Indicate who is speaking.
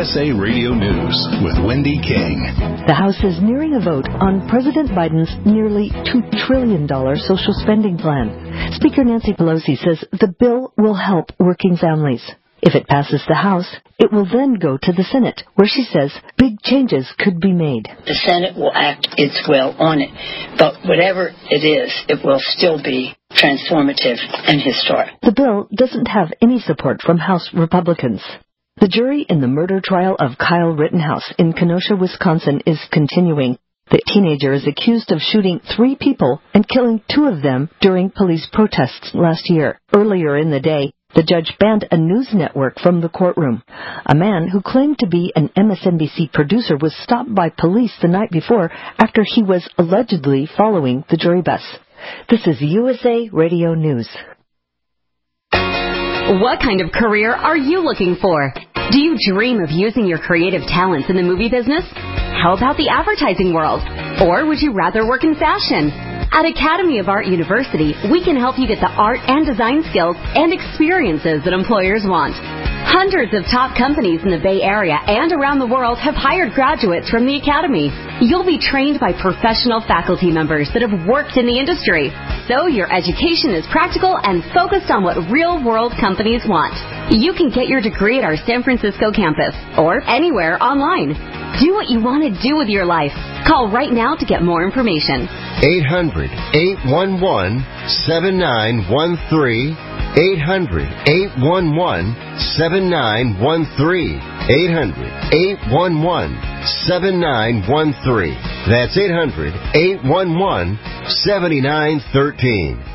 Speaker 1: USA Radio News with Wendy King.
Speaker 2: The House is nearing a vote on President Biden's nearly $2 trillion social spending plan. Speaker Nancy Pelosi says the bill will help working families. If it passes the House, it will then go to the Senate, where she says big changes could be made.
Speaker 3: The Senate will act its will on it, but whatever it is, it will still be transformative and historic.
Speaker 2: The bill doesn't have any support from House Republicans. The jury in the murder trial of Kyle Rittenhouse in Kenosha, Wisconsin is continuing. The teenager is accused of shooting 3 people and killing 2 of them during police protests last year. Earlier in the day, the judge banned a news network from the courtroom. A man who claimed to be an MSNBC producer was stopped by police the night before after he was allegedly following the jury bus. This is USA Radio News.
Speaker 4: What kind of career are you looking for? Do you dream of using your creative talents in the movie business? How about the advertising world? Or would you rather work in fashion? At Academy of Art University, we can help you get the art and design skills and experiences that employers want. Hundreds of top companies in the Bay Area and around the world have hired graduates from the Academy. You'll be trained by professional faculty members that have worked in the industry, so your education is practical and focused on what real-world companies want. You can get your degree at our San Francisco campus or anywhere online. Do what you want to do with your life. Call right now to get more information.
Speaker 5: 800-811-7913. 800-811-7913. 800-811-7913. That's 800-811-7913.